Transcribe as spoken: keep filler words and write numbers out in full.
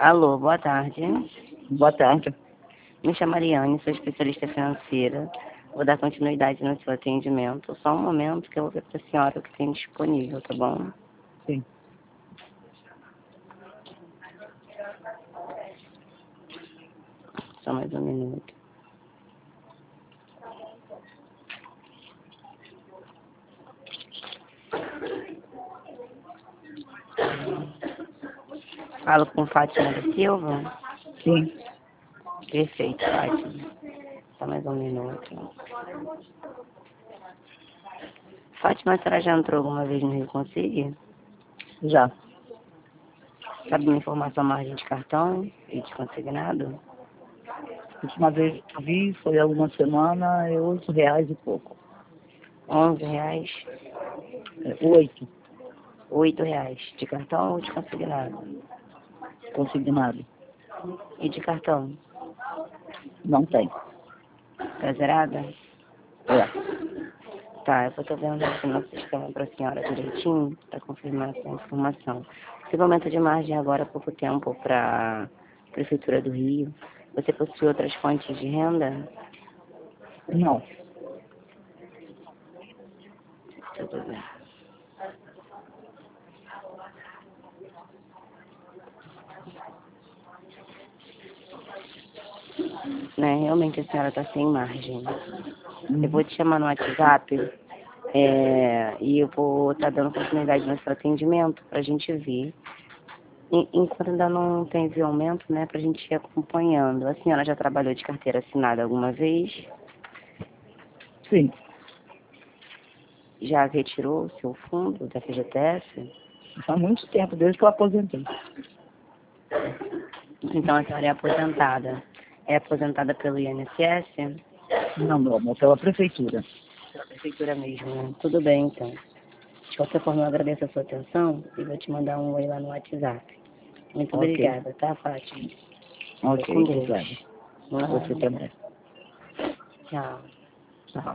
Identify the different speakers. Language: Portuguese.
Speaker 1: Alô, boa tarde.
Speaker 2: Boa tarde.
Speaker 1: Me chamo Ariane, sou especialista financeira. Vou dar continuidade no seu atendimento. Só um momento que eu vou ver para a senhora o que tem disponível, tá bom?
Speaker 2: Sim.
Speaker 1: Só mais um minuto. Falo com Fátima da Silva?
Speaker 2: Sim.
Speaker 1: Perfeito, Fátima. Só mais um minuto. Fátima, a senhora já entrou alguma vez no Rio Consigo?
Speaker 2: Já.
Speaker 1: Sabe uma informação margem de cartão e de consignado?
Speaker 2: A última vez que eu vi foi há uma semana, é oito reais e pouco.
Speaker 1: Onze reais?
Speaker 2: É, oito.
Speaker 1: Oito reais. De cartão ou de consignado?
Speaker 2: Consignado.
Speaker 1: E de cartão?
Speaker 2: Não tem.
Speaker 1: Tá zerada?
Speaker 2: É.
Speaker 1: Tá, eu tô vendo aqui no sistema pra senhora direitinho, pra confirmar essa informação. Teve aumento de margem agora há pouco tempo pra Prefeitura do Rio. Você possui outras fontes de renda?
Speaker 2: Não.
Speaker 1: Tudo bem. Né, realmente a senhora tá sem margem. Eu vou te chamar no WhatsApp é, e eu vou estar dando continuidade no seu atendimento pra gente ver. E, enquanto ainda não teve aumento, né, pra gente ir acompanhando. A senhora já trabalhou de carteira assinada alguma vez?
Speaker 2: Sim.
Speaker 1: Já retirou o seu fundo da F G T S?
Speaker 2: Há muito tempo, desde que eu aposentei.
Speaker 1: Então a senhora é aposentada. É aposentada pelo I N S S?
Speaker 2: Não, meu amor, pela prefeitura.
Speaker 1: Pela prefeitura mesmo, né? Tudo bem, então. De qualquer forma, eu agradeço a sua atenção e vou te mandar um oi lá no WhatsApp. Muito
Speaker 2: Ok.
Speaker 1: obrigada, tá, Fátima?
Speaker 2: Ok,
Speaker 1: Fica com Deus.
Speaker 2: obrigado.
Speaker 1: Ah,
Speaker 2: Você também.
Speaker 1: tchau.
Speaker 2: Tchau.